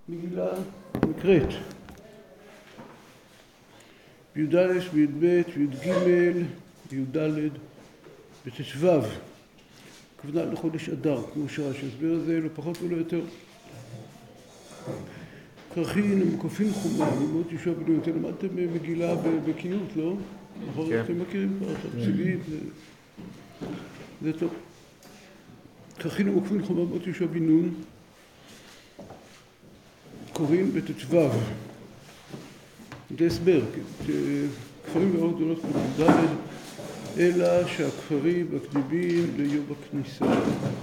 מגילה נקראת בי"א, בי"ב, בי"ג, בי"ד, בט"ו. הכוונה לחודש אדר, כמו שרש"י הסביר את זה, לא פחות ולא יותר. כרכין המוקפין חומה, במות יהושע בן נון. אתם למדתם מגילה בקיאות, לא? נכון, אתם מכירים כבר את הפסגית, זה טוב. כרכין המוקפין חומה, במות יהושע בן נון, קוראים בט"ו. זה הסבר, כפרים מאוד גדולות כמו ד', אלא שהכפרים מקדימים ליום הכניסה.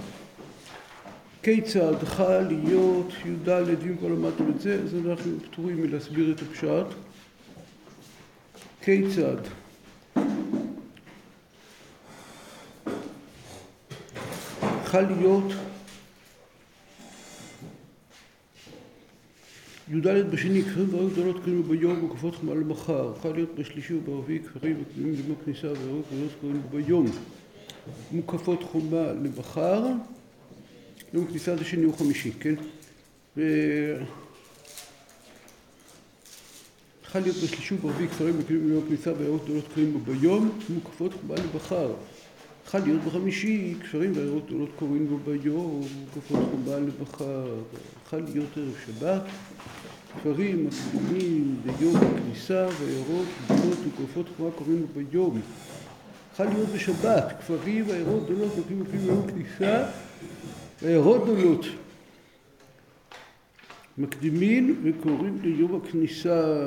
כיצד חל להיות י"ד, אם כבר למדתם את זה, אז אנחנו פטורים מלהסביר את הפשט. כיצד חל להיות י"ד בשני, כפרים מאוד גדולות קוראים ביום וקופות חומה למחר. חל להיות בשלישי וברביעי, כפרים מקדימים ליום הכניסה וירוק גדולות קוראים ביום מוקפות חומה למחר. יום הכניסה זה שני וחמישי, כן? חל להיות בשלישי וברביעי, כפרים מקדימים ליום הכניסה וירוק גדולות קוראים ביום מוקפות חומה למחר. חל להיות בחמישי, כפרים וירוק גדולות קוראים בו ביום מוקפות חומה למחר. חל להיות ערב שבת, כפרים מקדימים ליום הכניסה וירוק גדולות מוקפות חומה קוראים בו ביום. חל להיות בשבת, כפרים וירוק גדולות קוראים ביום הכניסה וירוק גדולות מקדימים וקוראים ליום הכניסה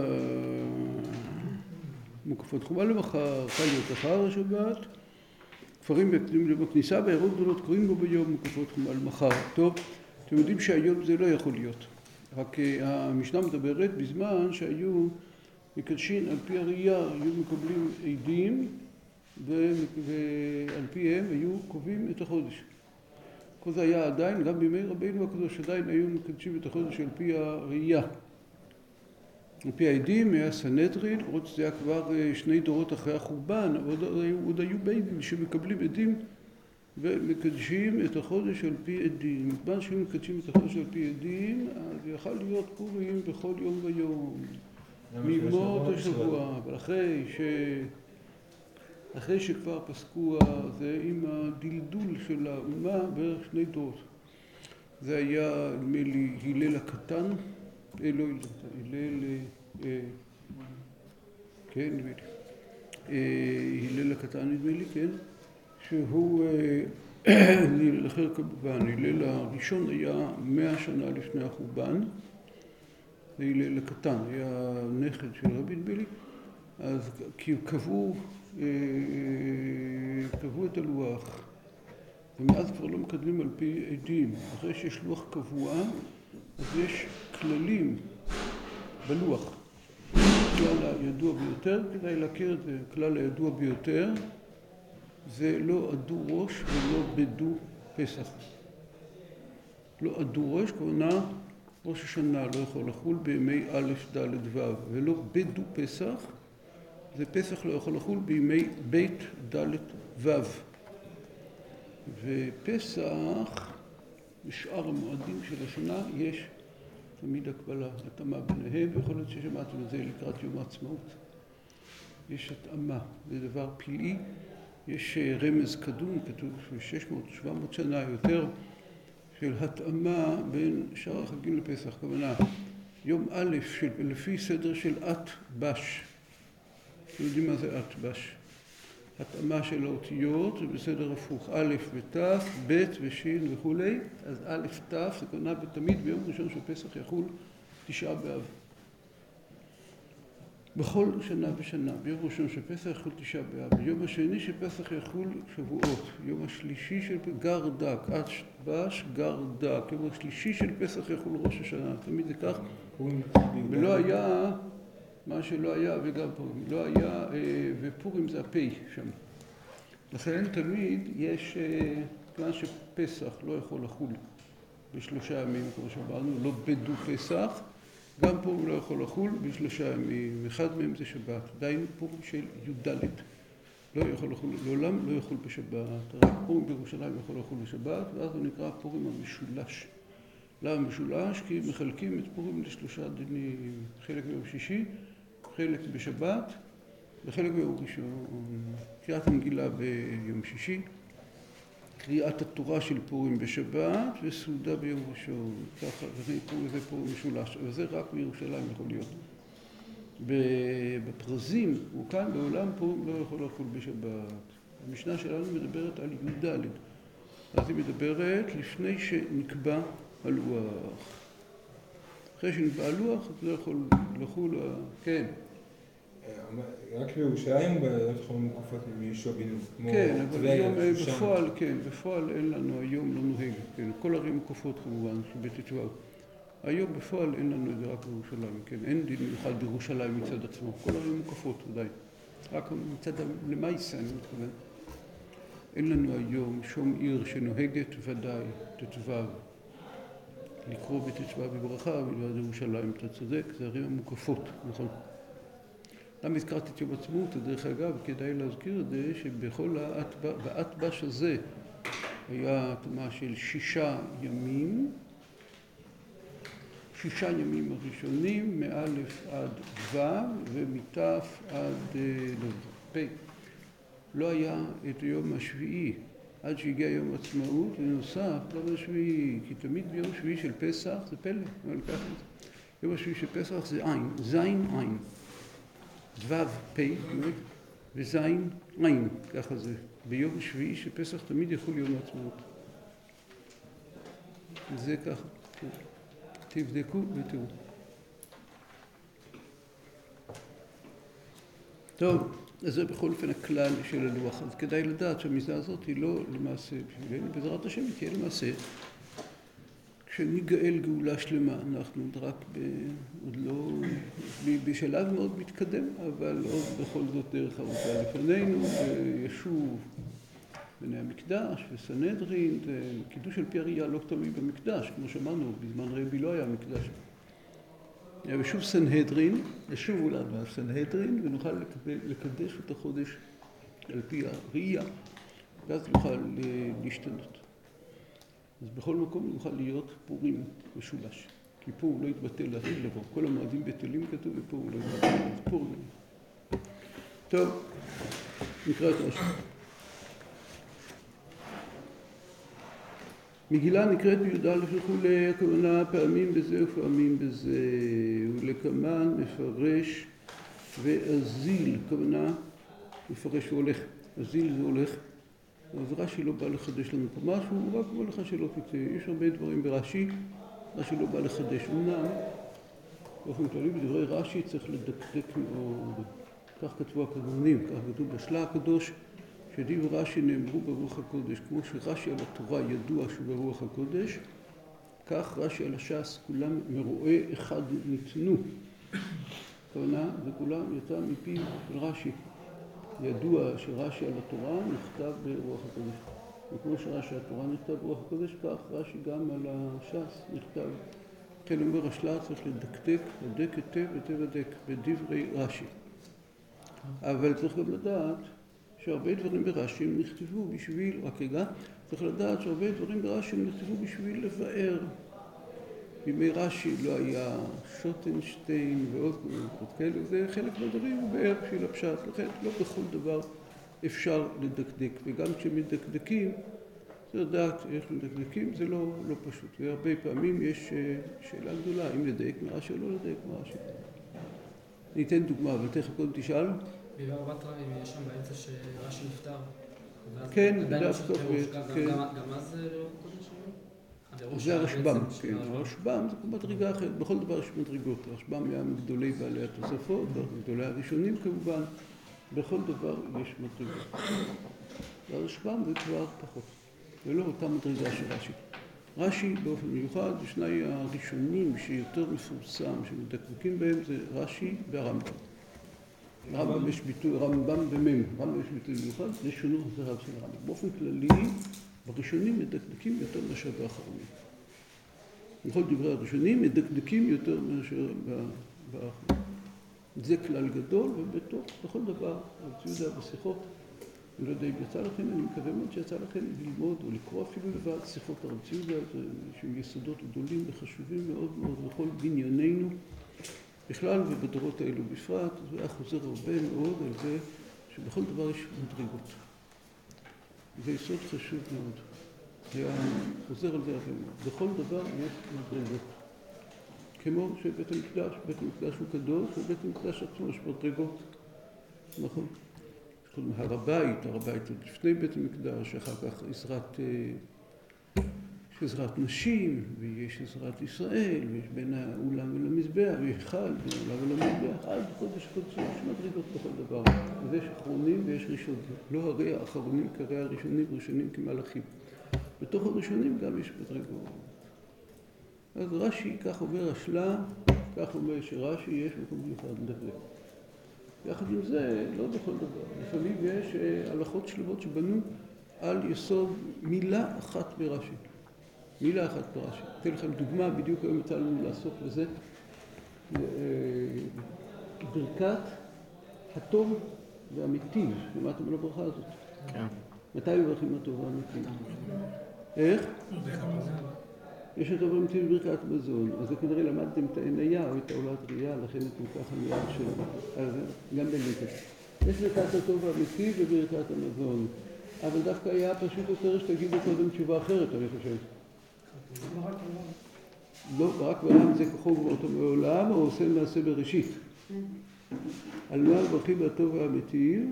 מוקפות חומה למחר. חל להיות אחר השבת, כפרים מקדימים ליום הכניסה וירוק גדולות קוראים בו ביום מוקפות חומה למחר. טוב, אתם יודעים שהיום זה לא יכול להיות. רק המשנה מדברת בזמן שהיו מקדשים על פי הראייה, היו מקבלים עדים ועל פיהם היו קובעים את החודש. כל זה היה עדיין, גם בימי רבינו הקדוש עדיין היו מקדשים את החודש על פי הראייה. על פי העדים היה סנהדרין, למרות שזה היה כבר 2 דורות אחרי החורבן, אבל עוד היו בייבים שמקבלים עדים ומקדשים את החודש על פי עדים. בזמן שהיו מקדשים את החודש על פי עדים, אז יכל להיות פורים בכל יום ויום, מימות השבוע. אבל אחרי שכבר פסקו זה עם הדלדול של האומה בערך 2 דורות. זה היה, נדמה לי, הלל הקטן, לא הלל, כן, נדמה לי, הלל הקטן, נדמה לי, כן, שהוא הלל אחר כמובן. הלל הראשון היה 100 שנה לפני החורבן, זה הלל הקטן, היה נכד של רבי נדמה לי, אז קבעו את הלוח, ומאז כבר לא מקדמים על פי עדים. אחרי שיש לוח קבוע, אז יש כללים בלוח. הכלל הידוע ביותר, כדאי להכיר את זה, הכלל הידוע ביותר, זה לא עדו ראש ולא בדו פסח. לא עדו ראש, כוונה ראש השנה לא יכול לחול בימי א', ד', ו', ולא בדו פסח, זה פסח לא יכול לחול בימי ב', ד', ו'. ופסח, בשאר המועדים של השנה, יש תמיד הקבלה, התאמה ביניהם, ויכול להיות ששמעתם את זה לקראת יום העצמאות. יש התאמה, זה דבר פלאי, יש רמז קדום, כתוב 600-700 שנה יותר, של התאמה בין שאר החגים לפסח. כוונה, יום א' לפי סדר של עת בש. אתם יודעים מה זה עת בש? התאמה של האותיות, זה בסדר הפוך, א' ות', ב' ושין וכו'. אז א' ת' זה כוונה תמיד ביום ראשון של פסח יחול 9 באב. בכל שנה ושנה, ביום ראשון של פסח יחול 9 באב. ביום השני של פסח יחול שבועות. יום השלישי של גר דק, עת בש, גר דק. יום השלישי של פסח יחול ראש השנה. תמיד זה כך. ולא היה, מה שלא היה, וגם פורים, לא היה, ופורים זה הפי שם. לכן תמיד יש, כיוון שפסח לא יכול לחול ב3 ימים, כמו שאמרנו, לא בדו פסח, גם פורים לא יכול לחול ב3 ימים, אחד מהם זה שבת, דהיינו פורים של י"ד, לא יכול לחול, לעולם לא יכול בשבת, רק פורים בירושלים יכול לחול בשבת, ואז הוא נקרא פורים המשולש. למה משולש? כי מחלקים את פורים לשלושה דינים, חלק ביום שישי, חלק בשבת וחלק ביום ראשון. קריאת המגילה ביום שישי, קריאת התורה של פורים בשבת וסעודה ביום ראשון. ככה, וזה פורים משולש, וזה רק בירושלים יכול להיות. בפרזים, הוא כאן בעולם פורים לא יכול לחול בשבת. המשנה שלנו מדברת על י"ד. אז היא מדברת לפני שנקבע הלוח. אחרי שנקבע הלוח, זה יכול לחול, כן. רק בירושלים חומרים מוקפות מישוע בינו. כן, אבל היום בפועל, כן, בפועל אין לנו היום לא נוהג. כן, כל ערים מוקפות כמובן, שבתשוע. היום בפועל אין לנו את זה רק בירושלים, כן, אין דין מיוחד בירושלים מצד עצמו. כל ערים מוקפות, ודאי. רק מצד למעשה, אני מתכוון. אין לנו היום שום עיר שנוהגת ודאי תתוו. לקרוא בתשוע בברכה, בלבד ירושלים, אתה צודק, זה ערים המוקפות, נכון. למה הזכרתי את יום עצמאות? דרך אגב, כדאי להזכיר את זה שבכל באטבש הזה היה תמה של 6 ימים, 6 ימים הראשונים, מאלף עד ו' ומתף עד פ'. לא היה את היום השביעי, עד שהגיע יום עצמאות, ונוסף ליום השביעי, כי תמיד ביום שביעי של פסח זה פלא, אבל ככה זה. יום השביעי של פסח זה עין, זין עין. ו' פ' וזין עין, ככה זה. ביום שביעי של פסח תמיד יכול יום עצמאות. זה ככה. תבדקו ותראו. טוב, אז זה בכל אופן הכלל של הלוח. אז כדאי לדעת שהמסע הזאת היא לא למעשה בשבילנו, בעזרת השם היא תהיה למעשה. כשניגאל גאולה שלמה, אנחנו רק עוד לא, בשלב מאוד מתקדם, אבל עוד בכל זאת דרך ארוכה לפנינו, ישוב בני המקדש וסנהדרין, קידוש על פי הראייה לא תלוי במקדש, כמו שאמרנו, בזמן רבי לא היה מקדש. ושוב סנהדרין, ישובו לנו הסנהדרין, ונוכל לקדש את החודש על פי הראייה, ואז נוכל להשתנות. אז בכל מקום נוכל להיות פורים משולש, כי פור לא יתבטל להתחיל לבוא. כל המועדים בטלים כתוב, ופור לא יתבטל, אז פור לא. טוב, נקרא את רש"י. מגילה נקראת בי"א וכולי, הכוונה פעמים בזה ופעמים בזה, ולקמן מפרש ואזיל, הכוונה מפרש והולך, אזיל זה הולך. אז רש"י לא בא לחדש לנו פה משהו, הוא רק אומר לך שלא תצא. יש הרבה דברים ברש"י, רש"י לא בא לחדש. אמנם, באופן כללי, בדברי רש"י צריך לדקדק מאוד. כך כתבו הקדמונים, כך כתוב בשלה הקדוש, שדברי רש"י נאמרו ברוח הקודש. כמו שרש"י על התורה ידוע שהוא ברוח הקודש, כך רש"י על הש"ס, כולם מרועה אחד ניתנו. הכוונה, וכולם יצא מפי של רש"י. ידוע שרש"י על התורה נכתב ברוח הקודש. וכמו שרש"י על התורה נכתב ברוח הקודש, כך רש"י גם על הש"ס נכתב. כן, אומר השלה צריך לדקדק, לדק היטב הדק בדברי רש"י. אבל צריך גם לדעת שהרבה דברים ברש"י נכתבו בשביל, רק רגע, צריך לדעת שהרבה דברים ברש"י נכתבו בשביל לבאר. בימי רש"י לא היה שוטנשטיין ועוד כאלה, זה חלק מהדברים באר בשביל הפשט, לכן לא בכל דבר אפשר לדקדק, וגם כשמדקדקים, זה לדעת איך מדקדקים, זה לא פשוט, והרבה פעמים יש שאלה גדולה, אם לדייק מרש"י או לא לדייק מרש"י. ניתן דוגמה, אבל תכף קודם תשאל. בבבא בתרא, אם יש שם באמצע שרש"י נפטר, כן, דווקא, גם אז זה לא קודש? זה הרשב"ם, כן, הרשב"ם זה מדרגה אחרת, בכל דבר יש מדרגות, הרשב"ם היה מגדולי בעלי התוספות, מגדולי הראשונים כמובן, בכל דבר יש מדרגות. והרשב"ם זה כבר פחות, ולא אותה מדרגה של רש"י. רש"י באופן מיוחד, שני הראשונים שיותר מפורסם, שמדקדקים בהם, זה רש"י והרמב"ם. רמב"ם יש ביטוי, רמב"ם במם, רמב"ם יש ביטוי מיוחד, זה שונו הזרב של הרמב"ם. באופן כללי, בראשונים מדקדקים יותר מאשר באחרונים. בכל דברי הראשונים מדקדקים יותר מאשר באחרונים. זה כלל גדול, ובתוך, בכל דבר, הרב צבי יהודה בשיחות, אני לא יודע אם יצא לכם, אני מקווה מאוד שיצא לכם ללמוד או לקרוא אפילו לבד שיחות הרב ציודה, שהם יסודות גדולים וחשובים מאוד מאוד לכל בנייננו בכלל ובדורות האלו בפרט. זה היה חוזר הרבה מאוד על זה שבכל דבר יש מדרגות. זה יסוד חשוב מאוד. היה חוזר על זה הרבה מאוד. בכל דבר יש מדרגות. כמו שבית המקדש הוא קדוש, ובית המקדש עצמו יש מדרגות. נכון? הר הבית עוד לפני בית המקדש, אחר כך יש עזרת נשים, ויש עזרת ישראל, ויש בין האולם ולמזבח, ויש חל בין האולם ולמזבח, עד קודש קודשים, יש מדרגות בכל דבר. אז יש אחרונים ויש ראשונים. לא הרי האחרונים כרי הראשונים, ראשונים כמלאכים. בתוך הראשונים גם יש מדרגות. אז רש"י, כך אומר השלה, כך אומר שרש"י יש מקום מיוחד לדבר. יחד עם זה, לא בכל דבר. לפעמים יש הלכות שלמות שבנו על יסוד מילה אחת ברש"י. מילה אחת ברש"י. אתן לכם דוגמה, בדיוק היום יצא לנו לעסוק בזה. ברכת הטוב והמיטיב. שמעתם על הברכה הזאת? כן. מתי מברכים הטוב והמיטיב? איך? יש הטוב והמיטיב בברכת מזון. אז זה כנראה למדתם את העניה או את העולת ראייה, לכן אתם ככה מיד של... גם בליטה. יש ברכת הטוב והמיטיב וברכת המזון. אבל דווקא היה פשוט יותר שתגידו קודם תשובה אחרת, אני חושב. לא, רק בעולם זה כוחו ובאותו מעולם, או עושה מעשה בראשית. על מה מברכים הטוב והמיטיב?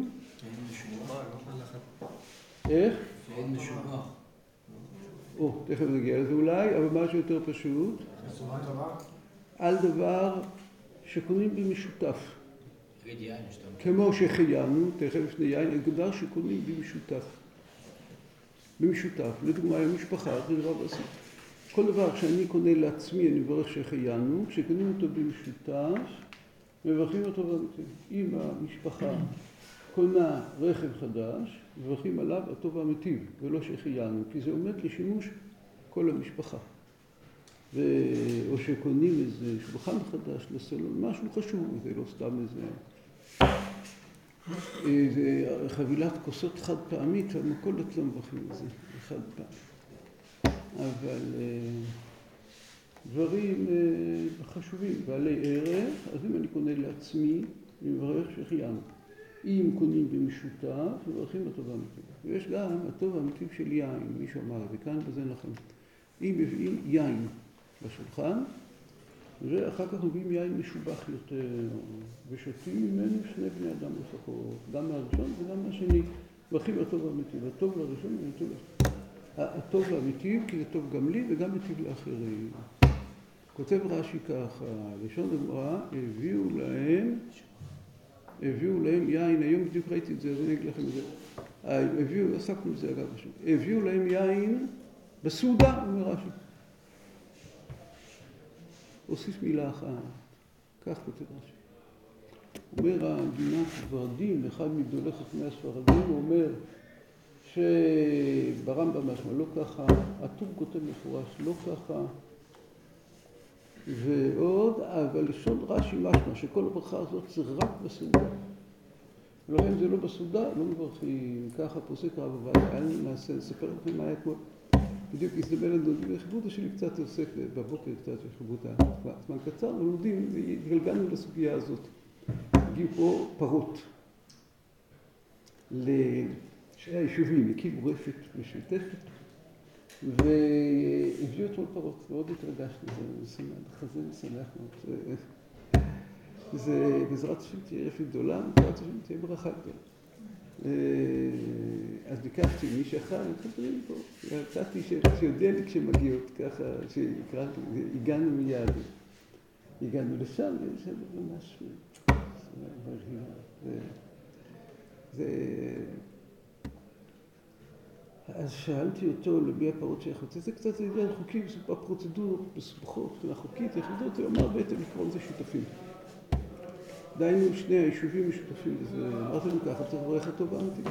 איך? אין משובח. תכף נגיע לזה אולי, אבל משהו יותר פשוט. על דבר שקונים במשותף. כמו שחיינו, תכף לפני יין, על דבר שקונים במשותף. במשותף, לדוגמה, המשפחה, זה דבר בעשית. כל דבר שאני קונה לעצמי, אני מברך שחיינו, כשקונים אותו במשותף, מברכים אותו במיטיב. אם המשפחה קונה רכב חדש, מברכים עליו הטוב והמיטיב, ולא שחיינו, כי זה עומד לשימוש כל המשפחה. או שקונים איזה שולחן חדש לסלון, משהו חשוב, זה לא סתם איזה חבילת כוסות חד פעמית, המכולת לא מברכים את זה, חד פעם. אבל דברים חשובים, בעלי ערך, אז אם אני קונה לעצמי, אני מברך שחיינו. אם קונים במשותף, מברכים הטוב והמיטיב. ויש גם הטוב והמיטיב של יין, מישהו אמר, וכאן בזה נכון. אם מביאים יין לשולחן, ואחר כך מביאים יין משובח יותר, ושותים ממנו שני בני אדם לפחות, גם מהראשון וגם מהשני. מברכים הטוב והמיטיב. הטוב לראשון והמיטיב לשני. הטוב והמיטיב, כי זה טוב גם לי וגם מיטיב לאחרים. כותב רש"י ככה, לשון הגמרא, הביאו להם יין, היום בדיוק ראיתי את זה, אז אני אגיד לכם את זה. עסקנו בזה אגב משהו. הביאו להם יין בסעודה, אומר רש"י. הוסיף מילה אחת, כך כותב רש"י. אומר הגינת ורדים, אחד מגדולי חכמי הספרדים, הוא אומר שברמב"ם משמע לא ככה, הטור כותב מפורש לא ככה, ועוד, אבל לשון רש"י משמע שכל הברכה הזאת זה רק בסעודה. ולא אם זה לא בסעודה, לא מברכים. ככה פוסק הרב עובדיה, נעשה, נספר לכם מה היה אתמול. בדיוק הזדמן לנו, וחברותא שלי קצת עוסק בבוקר, קצת וחברותא זמן קצר, ולומדים, והתגלגלנו לסוגיה הזאת. הגיעו פה פרות לשני היישובים, הקימו רפת משותפת, והביאו אתמול פרות, מאוד התרגשנו, זה חזה משמח מאוד. זה בעזרת השם תהיה רפת גדולה, בעזרת השם תהיה ברכה גדולה. אז ביקשתי מי שאכל, חברים פה, הצעתי שיודע לי כשמגיעות, ככה שהקראתי, הגענו מיד, הגענו לשם, ויש שם ממש אז שאלתי אותו למי הפרות שיחוצה, זה קצת עניין חוקים, זה בפרוצדורות מסובכות, חוקית, יחודות, זה אומר בעצם לקרוא לזה שותפים. דיינו שני היישובים משותפים, אז אמרתי לנו ככה, צריך לברך הטוב והמיטיב.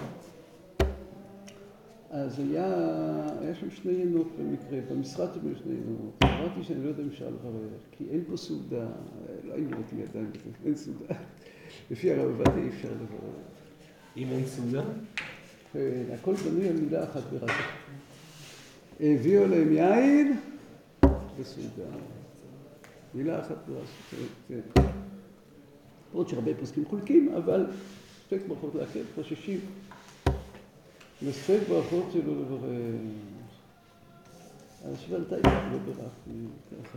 אז היה שם שני ינות במקרה, במשרד היו שני ינות. אמרתי שאני לא יודע אם אפשר לברך, כי אין פה סעודה, לא היינו רוצים ידיים בזה, אין סעודה. לפי הרב עובדיה אי אפשר לברך. אם אין סעודה? הכל בנוי על מילה אחת ברש"י. הביאו להם יין בסעודה. מילה אחת ברש"י. עוד שהרבה פוסקים חולקים, אבל ספק ברכות להקל, חוששים. וספק ברכות שלו לברך. השבלתה היא לא ברכתי, ככה.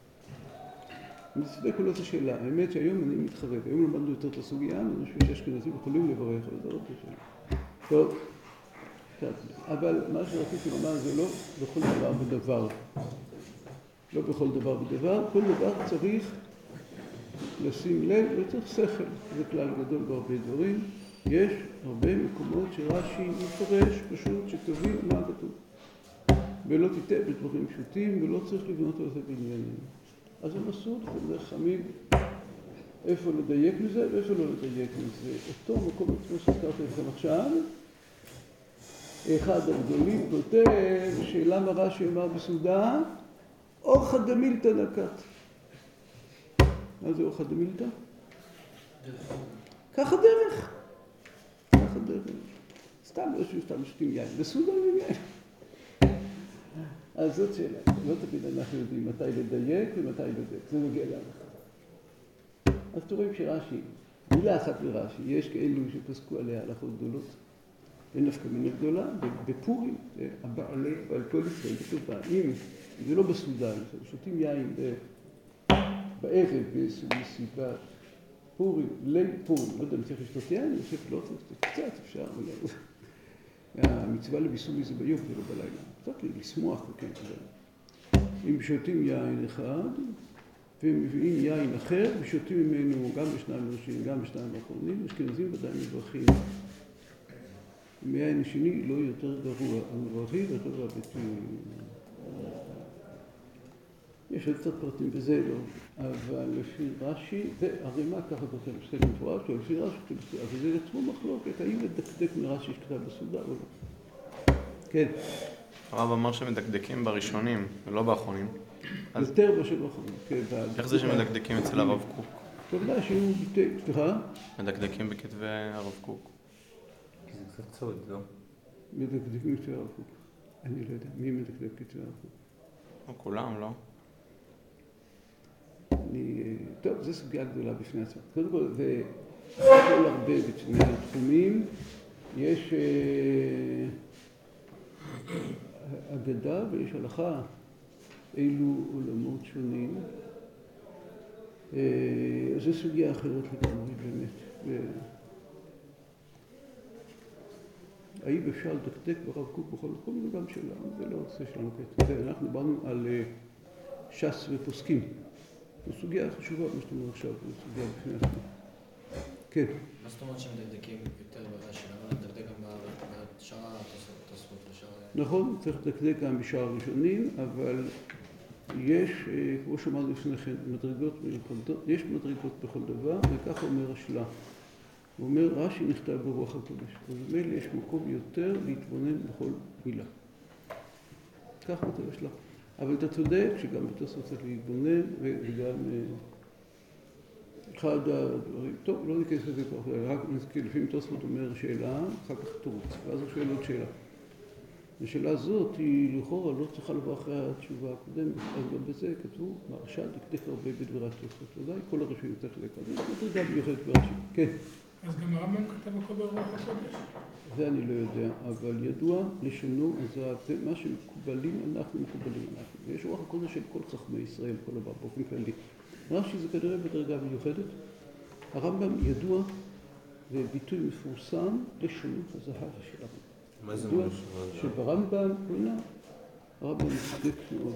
מספק הוא לא את השאלה. האמת שהיום אני מתחרט. היום למדנו יותר את הסוגיה, אני חושב שאשכנזים יכולים לברך, אבל זה לא את השאלה. טוב. אבל מה שרציתי לומר זה לא בכל דבר בדבר. לא בכל דבר בדבר. כל דבר צריך לשים לב, לא צריך שכל. זה כלל גדול בהרבה דברים. יש הרבה מקומות שרש"י מפרש פשוט שתבין מה כתוב. ולא תיטעה בדברים פשוטים, ולא צריך לבנות על זה בעניינים. אז הם עשו את חכמים איפה לדייק מזה ואיפה לא לדייק מזה. אותו מקום עצמו שהזכרתי לכם עכשיו, אחד הגדולים כותב שלמה רש"י אמר בסעודה, אורחא דמילתא נקט. מה זה אורחא דמילתא? ככה דרך. ככה דרך. סתם לא סתם שותים יין. בסעודה עם יין. אז זאת שאלה. לא תמיד אנחנו יודעים מתי לדייק ומתי לדייק. זה נוגע להלכה. אז אתם רואים שרש"י, מילה אחת ברש"י, יש כאלו שפסקו עליה הלכות גדולות. אין נפקא מינה גדולה, בפורים, הבעלי ועל כל ישראל כתובה. אם זה לא בסעודה, שותים יין בערב בסביבת פורים, ליל פורים, לא יודע אם צריך לשתות יין, אני חושב לא צריך קצת, אפשר, אבל המצווה לביסומי זה ביום ולא בלילה. קצת לי לשמוח, כן, אם שותים יין אחד, ומביאים יין אחר, ושותים ממנו גם בשניים ראשיים, גם בשניים האחרונים, אשכנזים ודאי מברכים. מהיין השני לא יותר גרוע, המברכים ויותר גרוע ביטוי. יש עוד קצת פרטים בזה, לא, אבל לפי רש"י, והרימה ככה כותב בסדר מפורש, ולפי רש"י, אבל זה עצמו מחלוקת, האם לדקדק מרש"י שכתב בסעודה או לא. כן. הרב אמר שמדקדקים בראשונים ולא באחרונים. יותר מאשר באחרונים, כן. איך זה שמדקדקים אצל הרב קוק? כמובן שהוא ביטא, סליחה? מדקדקים בכתבי הרב קוק. כי זה קצת סוד, לא? מדקדקים בכתבי הרב קוק. אני לא יודע, מי מדקדק בכתבי הרב קוק? לא כולם, לא? טוב, זו סוגיה גדולה בפני עצמה. קודם כל, זה הכל הרבה בשני התחומים. יש אגדה ויש הלכה, אילו עולמות שונים. זו סוגיה אחרת לגמרי באמת. האם אפשר לדקדק ברב קוק בכל מקום? זה גם שלנו, זה לא עושה שלנו כעת. אנחנו באנו על ש"ס ופוסקים. זו סוגיה חשובה, מה שאתה אומר עכשיו, זו סוגיה בפני עצמה. כן. מה זאת אומרת שמדקדקים יותר ברש"י? למה לדקדק גם בשאר התוספות ושאר... נכון, צריך לדקדק גם בשאר הראשונים, אבל יש, כמו שאמרנו לפני כן, מדרגות מיוחדות, יש מדרגות בכל דבר, וככה אומר השלה. הוא אומר, רש"י נכתב ברוח הקודש. ובמילא יש מקום יותר להתבונן בכל מילה. ככה כותב השלה. אבל אתה צודק שגם בתוספות צריך להתבונן, וגם אחד הדברים, טוב, לא ניכנס לזה כבר, רק נזכיר, לפעמים תוספות אומר שאלה, אחר כך תירוץ, ואז הוא שואל עוד שאלה. השאלה הזאת היא לכאורה לא צריכה לבוא אחרי התשובה הקודמת, אז גם בזה כתבו, מרש"ל דקדק הרבה בדברי התוספות, ודאי כל הראשונים צריך לקדם, זה מדרגה מיוחדת ברש"י, כן. אז גם הרמב"ם כתב הכל ברוח הקודש. זה אני לא יודע, אבל ידוע לשונו, אז מה שמקובלים אנחנו מקובלים אנחנו. ויש רוח הקודש של כל חכמי ישראל, כל דבר באופן כללי. רש"י זה כנראה בדרגה מיוחדת. הרמב"ם ידוע וביטוי מפורסם לשונות הזהב של הרמב"ם. מה זה ידוע אומר? שברמב"ם כולה, הרמב"ם מצדק מאוד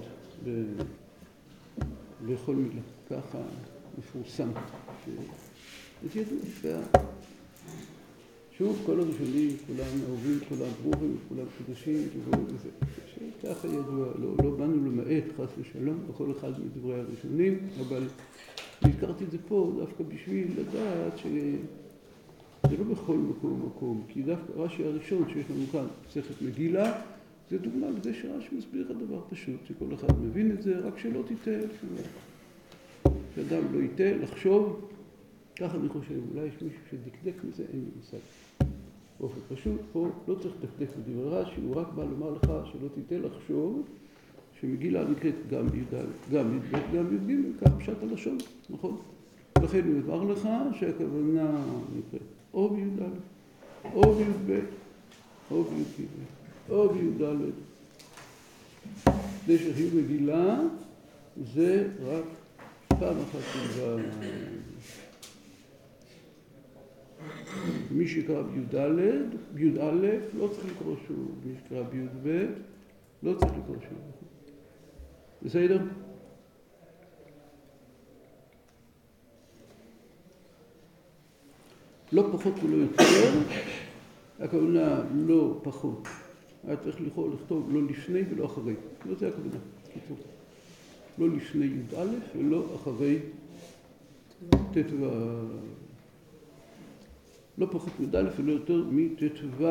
בכל מילה. ככה מפורסם. אז ידוע. שוב, כל הראשונים, כולם אהובים, כולם ברורים, כולם קדושים, וזה. שככה ידוע, לא באנו למעט, חס ושלום, בכל אחד מדברי הראשונים, אבל הזכרתי את זה פה דווקא בשביל לדעת שזה לא בכל מקום, כי דווקא רש"י הראשון שיש לנו כאן, מסכת מגילה, זה דוגמה לזה שרש"י מסביר הדבר פשוט, שכל אחד מבין את זה, רק שלא תיטעה, שאדם לא יטעה, לחשוב, ככה אני חושב, אולי יש מישהו שדקדק מזה, אין לי מושג. באופן פשוט, פה לא צריך לדקדק בדברי רש"י, הוא רק בא לומר לך שלא תיתן לחשוב שמגילה נקראת גם י"ד, גם י"ב, גם י"ג, כך פשט הלשון, נכון? לכן הוא יאמר לך שהכוונה נקראת או בי"ד, או בי"ב, או בי"ג, או בי"ד. כדי שהיא מגילה זה רק פעם אחת בלבד. מי שקרא בי"ד, בי"א, לא צריך לקרוא שוב. מי שקרא בי"ב, לא צריך לקרוא שוב. בסדר? לא פחות ולא יותר, הכוונה לא פחות. היה צריך לכתוב לא לפני ולא אחרי. לא זה הכוונה, קיצור. לא לפני י"א ולא אחרי ט"ו. לא פחות מי"א ולא יותר מט"ו.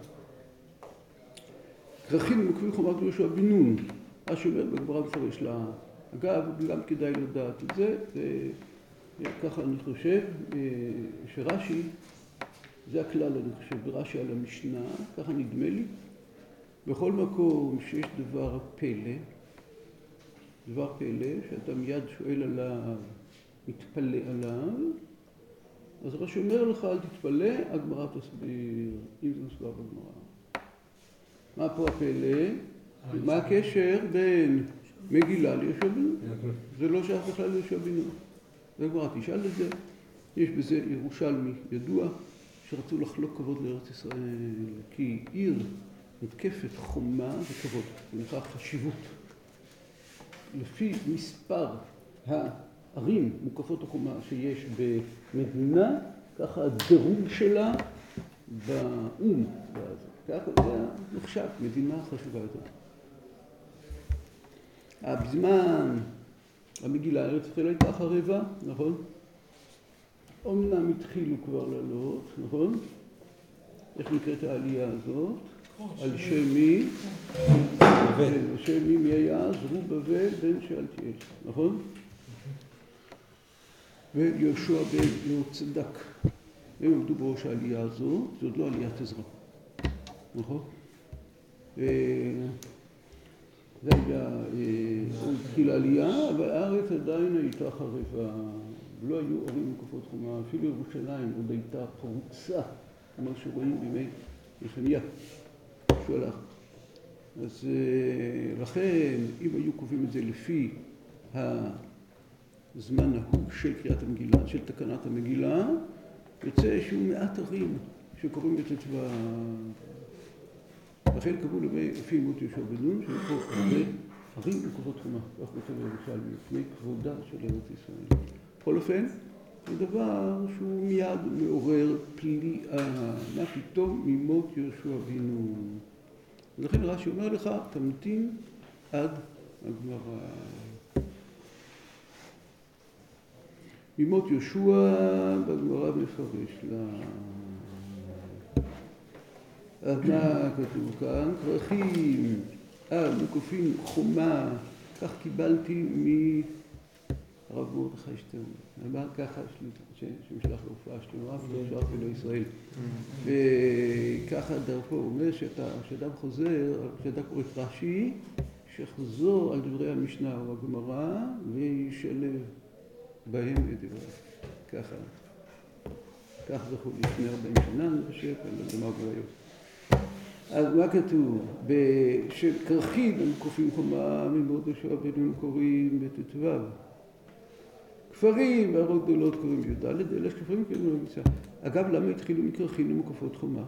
כרכים ומקביל חומת יהושע בן נון. השומר בגמרא מפרש לה. אגב, גם כדאי לדעת את זה, וככה אני חושב שרש"י, זה הכלל אני חושב, ברש"י על המשנה, ככה נדמה לי. בכל מקום שיש דבר פלא, שאתה מיד שואל עליו, מתפלא עליו, אז רש"י אומר לך, אל תתפלא, הגמרא תסביר, אם זה מסודר בגמרא. מה פה הפלא? מה הקשר בין מגילה ליהושע בן נון? זה לא שייך בכלל ליהושע בן נון. והגמרא תשאל את זה. יש בזה ירושלמי ידוע, שרצו לחלוק כבוד לארץ ישראל, כי עיר מתקפת חומה וכבוד, זה נקרא חשיבות. לפי מספר הערים מוקפות החומה שיש במדינה, ככה הדירוג שלה באום. ככה זה נחשב, מדינה חשובה יותר. בזמן המגילה ארץ ישראל הייתה חרבה, נכון? אומנם התחילו כבר לעלות, נכון? איך נקראת העלייה הזאת? על שם מי? על שם מי היה? זרובבל בן שאלתיאל, נכון? ויהושע בן יהוצדק. הם עמדו בראש העלייה הזאת, זה עוד לא עליית עזרא, נכון? זה היה, הוא התחיל העלייה, אבל הארץ עדיין הייתה חרבה. לא היו ערים מוקפות חומה, אפילו ירושלים עוד הייתה פרוצה, כמו שרואים בימי נחמיה, שהוא הלך. אז לכן, אם היו קובעים את זה לפי הזמן ההוא של קריאת המגילה, של תקנת המגילה, יוצא שהוא מעט ערים שקוראים בט"ו. לכן קבעו לפי מות יהושע בן נון, שהיו פה הרבה ערים מוקפות חומה, כך כותב ירושלמי, לפני כבודה של ארץ ישראל. בכל אופן, זה דבר שהוא מיד מעורר פליאה, מה פתאום ממות יהושע בן נון. ולכן רש"י אומר לך, תמתין עד הגמרא. ממות יהושע בגמרא מפרש לה. אז מה כתוב כאן? כרכים, מוקפים חומה, כך קיבלתי הרב מרדכי שטרן. אמר ככה שמשלח להופעה שלמה ולא ולא ישראל. וככה דרכו אומר שאדם חוזר, שאדם קורא את רש"י, שחזור על דברי המשנה או הגמרא וישלב בהם את דבריו. ככה. כך זכו לפני 40 שנה, אני חושב, אני לא יודע מה אומר היום. אז מה כתוב? שכרכים הם קופים חומה, ממות יהושע בן נון קוראים בט"ו. כפרים וערות גדולות קוראים י"ד, אלה שכפרים כאילו נמצא. אגב, למה התחילו מכרכים ומוקפות חומה?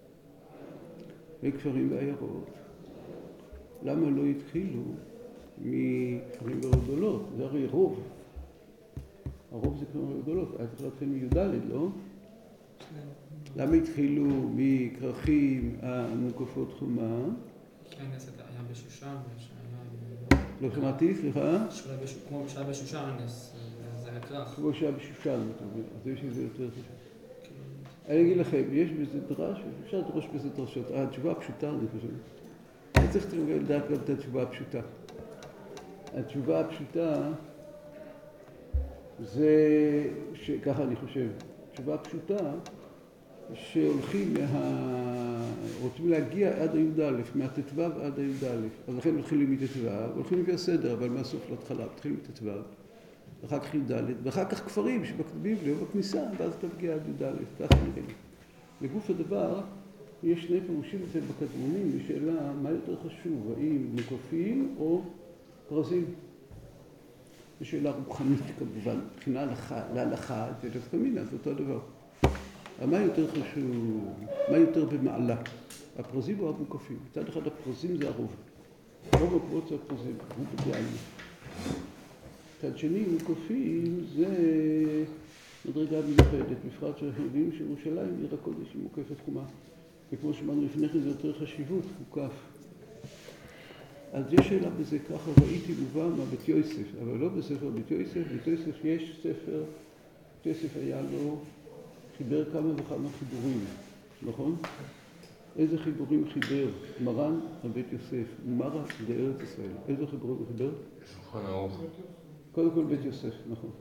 וכפרים ועיירות. למה לא התחילו מכפרים וערות גדולות? זה הרי רוב. הרוב זה כפרים וערות גדולות. היה צריך להתחיל מי"ד, לא? למה התחילו מכרכים המוקפות חומה? כן, זה היה בשושן. לא שמעתי, סליחה? כמו שהיה בשושן, זה היה כרך. כמו שהיה בשושן, אז יש איזה יותר חשוב. אני אגיד לכם, יש בזה דרש, אפשר לדרוש בזה דרשות. התשובה הפשוטה, אני חושב. אני צריך לדעת גם את התשובה הפשוטה. התשובה הפשוטה זה, ככה אני חושב, התשובה הפשוטה שהולכים רוצים להגיע עד הי"א, מהט"ו עד הי"א, אז לכן מתחילים מט"ו, הולכים לפי הסדר, אבל מהסוף להתחלה, מתחילים מט"ו, ואחר כך י"ד, ואחר כך כפרים שבכתבים לי, או בכניסה, ואז אתה מגיע עד י"א, ככה נראה לי. לגוף הדבר, יש שני פירושים אצל בקדמונים, בשאלה מה יותר חשוב, האם מוקפים או פרזים. זו שאלה רוחנית כמובן, מבחינה להלכה, זה דווקא מינה, זה אותו דבר. מה יותר חשוב, מה יותר במעלה, הפרזים או המוקפים? מצד אחד הפרזים זה הרוב. רוב הקבועות זה הפרזים, הוא בדיאלי. מצד שני, מוקפים זה מדרגה מיוחדת, בפרט שהחייבים שירושלים עיר הקודש היא מוקפת חומה. וכמו שאמרנו לפני כן זה יותר חשיבות, מוקף. אז יש שאלה בזה ככה, ראיתי מובא מהבית יוסף, אבל לא בספר בית יוסף, בית יוסף יש ספר, בית יוסף היה לו, חיבר כמה וכמה חיבורים, נכון? איזה חיבורים חיבר? מרן הבית יוסף, מרא לארץ ישראל. איזה חיבורים הוא חיבר? שולחן ערוך. קודם כל בית יוסף, נכון.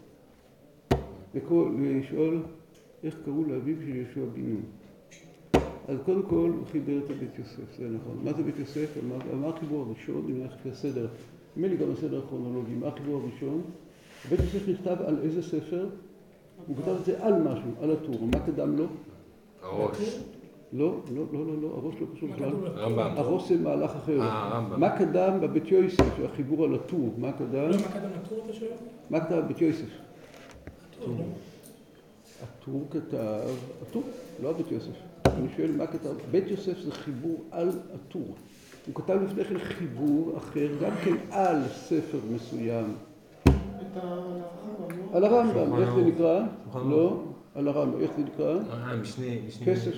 לשאול איך קראו לאביו של יהושע בן נון. אז קודם כל הוא חיבר את הבית יוסף, זה נכון. מה זה בית יוסף? מה החיבור הראשון? אני הולך לפי הסדר. נדמה לי גם הסדר הכרונולוגי. מה החיבור הראשון? בית יוסף נכתב על איזה ספר? הוא כתב את זה על משהו, על הטור. מה קדם לו? הראש. לא, הראש לא קשור בכלל. רמב"ם. הראש זה מהלך אחר. רמב"ם. מה קדם בבית יוסף, החיבור על הטור? מה קדם? לא, מה קדם לטור אתה שואל? מה כתב בבית יוסף? הטור. הטור כתב, הטור, לא הבית יוסף. אני שואל מה כתב, בית יוסף זה חיבור על הטור. הוא כתב לפני כן חיבור אחר, גם כן על ספר מסוים. על הרמב"ם, איך זה נקרא? לא, על הרמב"ם, איך זה נקרא? משנה. כסף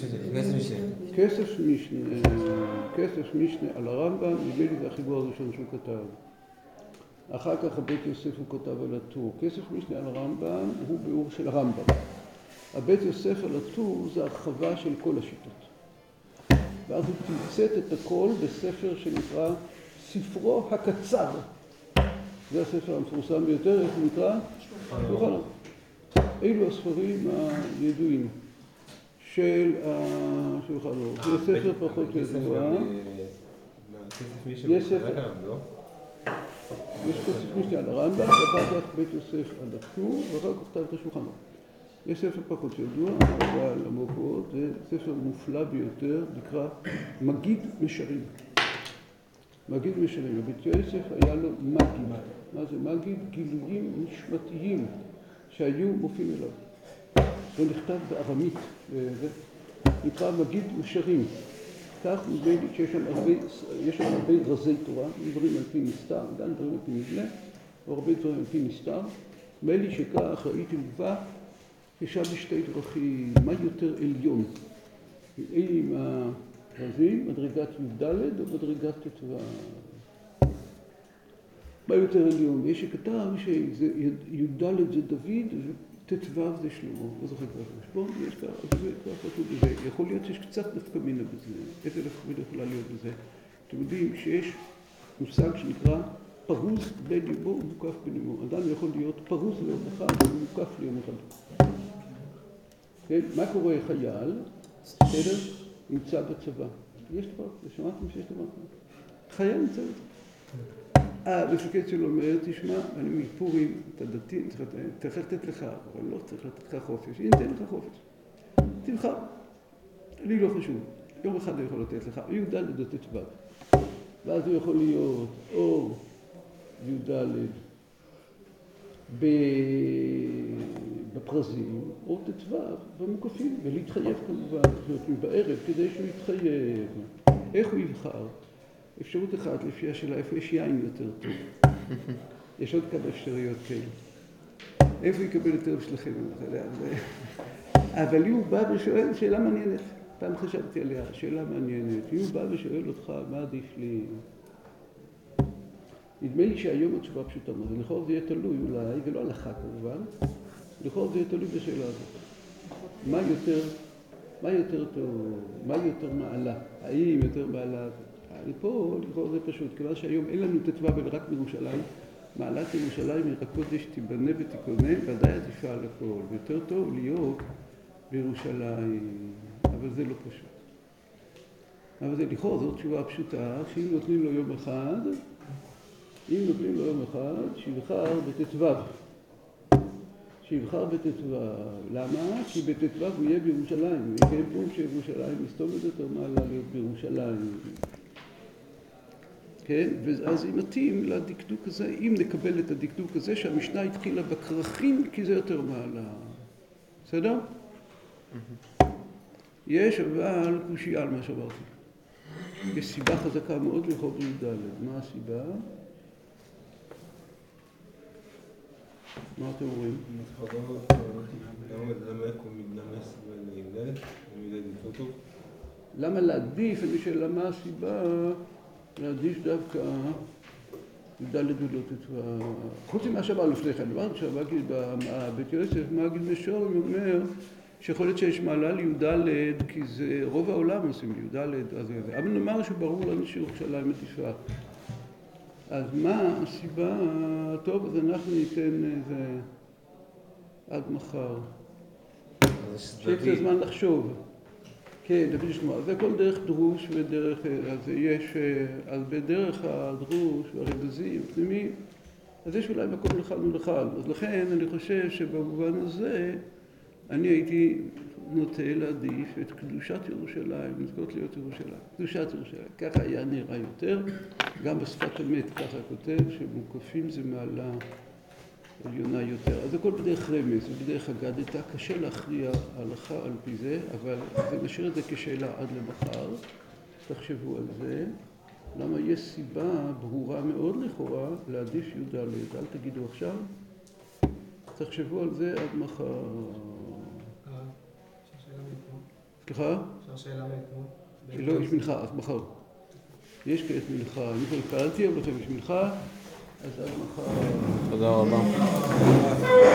משנה על הרמב"ם, נדמה לי זה החיבור הראשון שהוא כתב. אחר כך הבית יוסף הוא כתב על הטור. כסף משנה על הרמב"ם הוא ביאור של הרמב"ם. הבית יוסף על הטור זה הרחבה של כל השיטות. ואז הוא תמצת את הכל בספר שנקרא ספרו הקצר. זה הספר המפורסם ביותר, איך הוא נקרא? שולחן ערוך. אלו הספרים הידועים של שולחן ערוך. זה ספר פחות ידוע. יש ספר. יש כסף משנה על הרמב"ם, ואחר כך בית יוסף על הטור, ואחר כך כתב את השולחן ערוך. יש ספר פחות ידוע, אבל עמוק מאוד, זה ספר מופלא ביותר, נקרא מגיד משרים. מגיד משרים. הבית יוסף היה לו מגיד. מה זה מגיד? גילויים נשמתיים שהיו מופיעים אליו. זה נכתב בארמית, נקרא מגיד משרים. כך נדמה לי שיש שם הרבה רזי תורה, דברים על פי נסתר, גם דברים על פי נבלה, או הרבה דברים על פי נסתר. נדמה לי שכך ראיתי מובא, ישב בשתי דרכים, מה יותר עליון? עם הרזים, מדרגת י"ד או מדרגת ט"ו? מה יותר עליון? יש שכתב שי"ד זה דוד וט"ו זה שלמה, לא זוכר כבר חשבון, יש ככה, זה כבר חשוב בזה. יכול להיות שיש קצת נפקא מינה בזה, איזה נפקא מינה יכולה להיות בזה. אתם יודעים שיש מושג שנקרא פרוז בין ליבו ומוקף בין ליבו. אדם יכול להיות פרוז ליום אחד ומוקף ליום אחד. כן? מה קורה חייל? בסדר? נמצא בצבא. יש דבר, שמעתם שיש דבר? חייל נמצא בצבא. המפקד שלו אומר, תשמע, אני מפורים, אתה דתי, צריך לתת לך, אבל לא צריך לתת לך חופש. הנה, תן לך חופש. תבחר. לי לא חשוב. יום אחד אני יכול לתת לך, י"ד או ט"ו. ואז הוא יכול להיות או י"ד בפרזים, או ט"ו במוקפים, ולהתחייב כמובן, להיות בערב כדי שהוא יתחייב. איך הוא יבחר? אפשרות אחת, לפי השאלה, איפה יש יין יותר טוב? יש עוד כמה אפשרויות כאלה. איפה יקבל יותר בשלכם? אבל הוא בא ושואל שאלה מעניינת. פעם חשבתי עליה, שאלה מעניינת. הוא בא ושואל אותך, מה עדיף לי? נדמה לי שהיום התשובה פשוטה מאוד. לכאורה זה יהיה תלוי אולי, ולא הלכה כמובן. לכאורה זה יהיה תלוי בשאלה הזאת. מה יותר טוב? מה יותר מעלה? האם יותר מעלה? פה לכאורה זה פשוט, כיוון שהיום אין לנו ט"ו אלא רק בירושלים, מעלת ירושלים עיר הקודש תיבנה ותיכונן, ודאי עדיפה על הכל. ויותר טוב להיות בירושלים, אבל זה לא פשוט. אבל זה לכאורה, זאת תשובה פשוטה, שאם נותנים לו יום אחד, שיבחר בט"ו. שיבחר בט"ו. למה? כי בט"ו הוא יהיה בירושלים, וכן פה שירושלים מסתובבת יותר מעלה להיות בירושלים. כן? ואז אם מתאים לדקדוק הזה, אם נקבל את הדקדוק הזה, שהמשנה התחילה בכרכים, כי זה יותר מעלה. בסדר? יש אבל קושיה על מה שאמרתי. יש סיבה חזקה מאוד לכל בי"ד. מה הסיבה? מה אתם אומרים? למה להעדיף? אני שואל למה הסיבה להעדיף דווקא י"ד ולא ט"ו. חוץ ממה שאמר לפני כן, אמרנו שבבית יוסף מגיד משורם אומר שיכול להיות שיש מעלה לי"ד, כי זה רוב העולם עושים לי"ד, אבל נאמר שברור לנו שירושלים עדיפה. אז מה הסיבה? טוב, אז אנחנו ניתן איזה עד מחר. שיש לי זמן לחשוב. כן, דוד ישמע. זה הכל דרך דרוש ודרך, אז יש, אז בדרך הדרוש והרמזים הפנימיים, אז יש אולי מקום לכאן ולכאן. אז לכן אני חושב שבמובן הזה אני הייתי נוטה להעדיף את קדושת ירושלים, לזכות להיות ירושלים. קדושת ירושלים. ככה היה נראה יותר. גם בשפת אמת ככה כותב שמוקפים זה מעלה עליונה יותר. אז הכל בדרך רמז ובדרך אגדתא. קשה להכריע הלכה על פי זה, אבל נשאיר את זה כשאלה עד למחר. תחשבו על זה. למה יש סיבה ברורה מאוד לכאורה להעדיף י"ד. אל תגידו עכשיו. תחשבו על זה עד מחר. סליחה? אפשר שאלה מאתמול? כי לא, יש מנחה, אז מחר. יש כעת מנחה. אני כבר התפעלתי, אבל לכם יש מנחה, אז עד מחר. תודה רבה.